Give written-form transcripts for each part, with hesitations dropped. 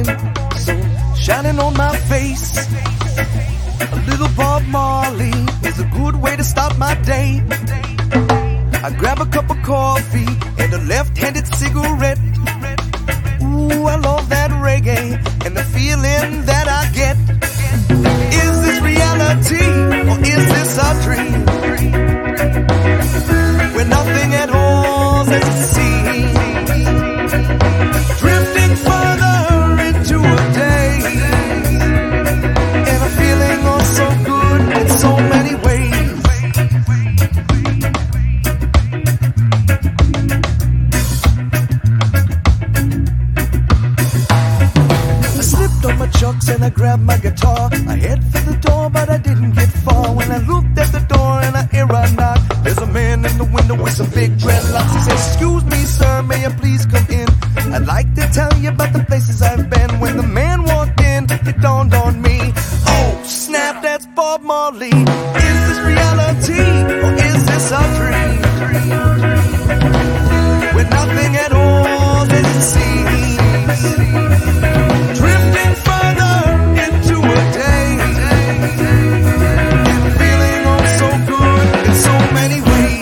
morning, sun shining on my face. A little Bob Marley is a good way to start my day. I grab a cup of coffee and a left-handed cigarette. Ooh, I love that reggae and the feeling that I get. Is this reality or is this a dream? Where nothing at all as it seems, drifting further into a day, and a feeling oh so good in so many ways. I slipped on my chucks and I grabbed my guitar. I head for the door but I didn't get far. When I looked at the door and I hear a knock, there's a man in the window with some big dreadlocks. He says, excuse me sir, may I please come in? I'd like to tell you about the places I've been. When the man walked in, it dawned on me, oh snap, that's Bob Marley. Is this reality or is this a dream? With nothing at all as it seems, drifting further into a day, and feeling oh so good in so many ways.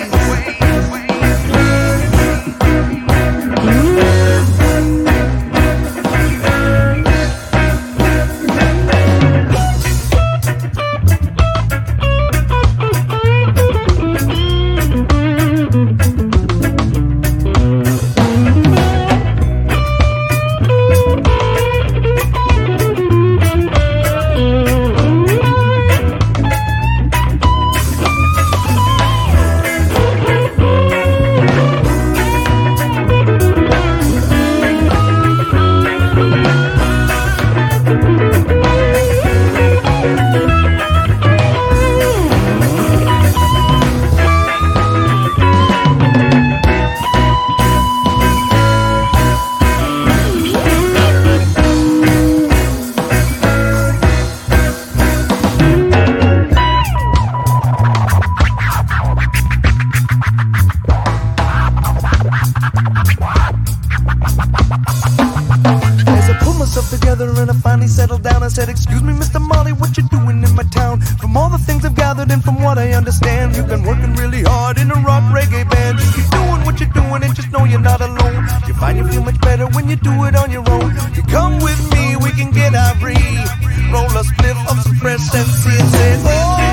Together and I finally settled down. I said, excuse me Mr. Marley, what you doing in my town? From all the things I've gathered and from what I understand, you've been working really hard in a rock reggae band. Just keep doing what you're doing and just know you're not alone. You find you feel much better when you do it on your own. You come with me, we can get ivory, roll a spliff of some fresh sense and say, oh